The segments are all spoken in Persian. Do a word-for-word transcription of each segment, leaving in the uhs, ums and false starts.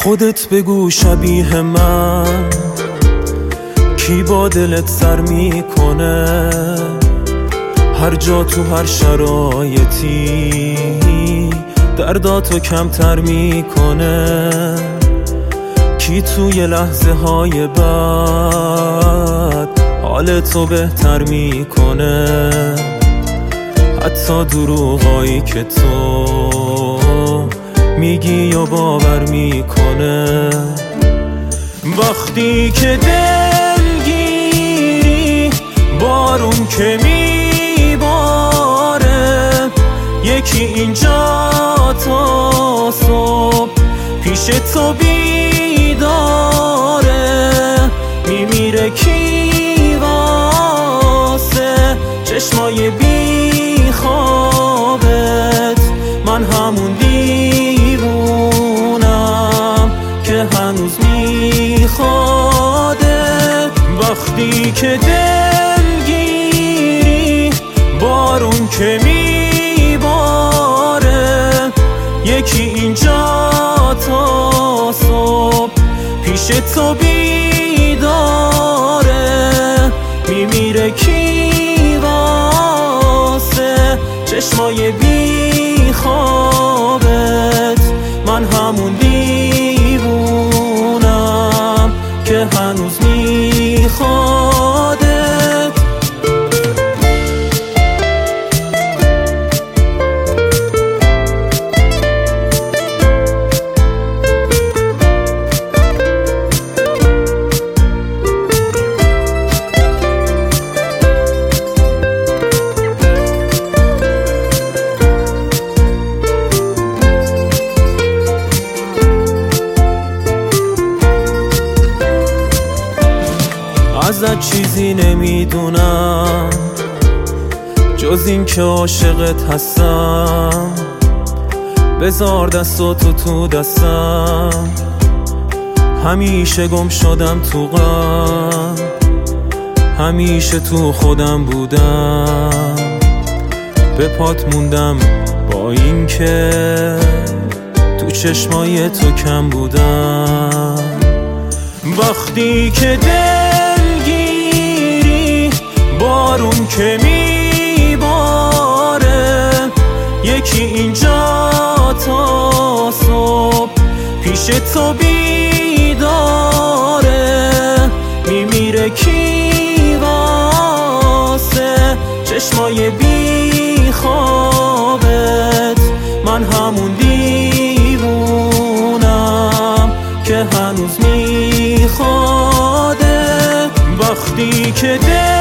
خودت بگو شبیه من کی با دلت سر میکنه، هر جا تو هر شرایطی درداتو کمتر میکنه، کی توی لحظه های بد حالتو بهتر میکنه، حتی دروغایی که تو میگی و باور میکنه. وقتی که دلگیری بارون که میباره، یکی اینجا تا صبح پیش تو بیداره، میمیره کی واسه چشمای بی خوابت، من همون دیوونم که هنوز میخوادت. وقتی که دلگیری بارون که میباره، یکی اینجا تا صبح پیش تو بیداره، میمیره کی واسه چشمای بی خوابت، من همون دیوونم که هنوز میخوادت. ازت چیزی نمیدونم جز این که عاشقت هستم، بذار دستاتو تو دستم، همیشه گم شدم تو غم، همیشه تو خودم بودم، به پات موندم با این که تو چشمای تو کم بودم. وقتی که دلگیری بارون که میباره، یکی اینجا تا صبح پیش تو بیداره، میمیره کی واسه چشمای بی خوابت، من همون دیوونم که هنوز میخوادت. وقتی که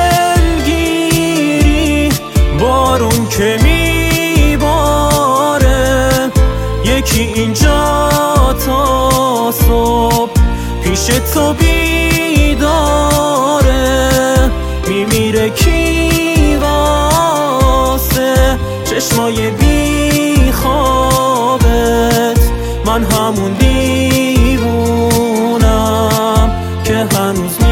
دلگیری بارون که میباره، یکی اینجا تا صبح پیش تو بیداره، میمیره کی واسه چشمای بی خوابت، من همون دیوونم که هنوز